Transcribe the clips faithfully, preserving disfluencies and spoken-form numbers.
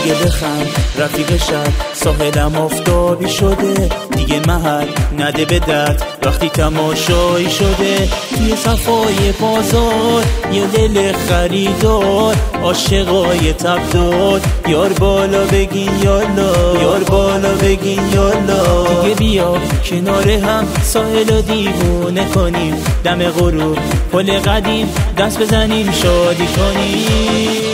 دیگه بخند رفیق شب، ساحلم آفتابی شده دیگه، محل نده به درد وقتی تماشایی شده. توی صفای بازار یه دل خریدار، عاشقای تبدار، یار بالا بگین یالا، یار بالا بگین یالا. دیگه بیا کنار هم ساحل دیوونه کنیم، دم غروب پل قدیم دست بزنیم شادی کنیم.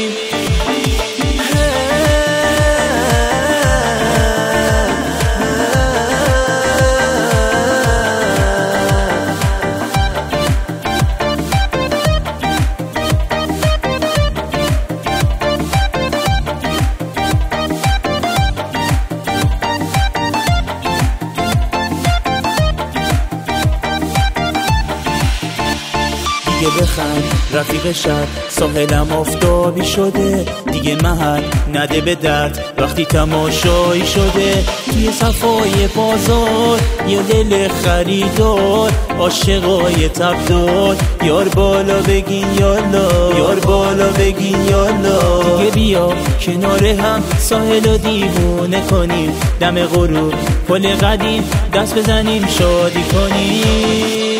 دیگه بخند رفیق شب، ساحلم آفتابی شده دیگه، محل نده به درد وقتی تماشایی شده. توی صفای بازار یه دل خریدار، عاشقای تبدار، یار بالا بگین یالا، یار بالا بگین یالا. دیگه بیا کنار هم ساحل دیوونه کنیم، دم غروب پل قدیم دست بزنیم شادی کنیم.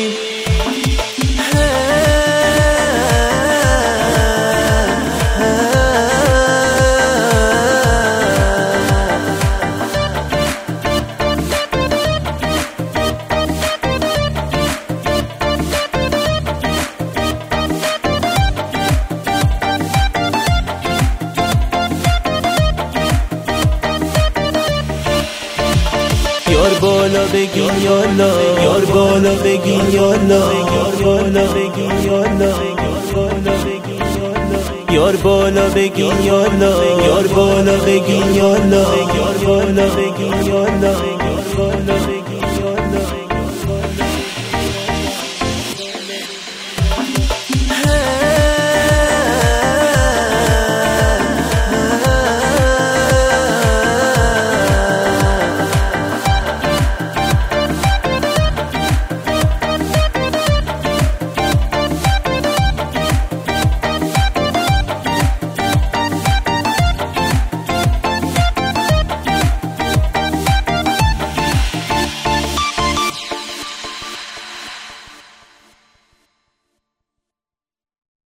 یار بالا بگین یالا، یار بالا بگین یالا، یار بالا بگین یالا، یار بالا بگین یالا، یار بالا بگین یالا، یار بالا بگین یالا، یار بالا بگین یالا.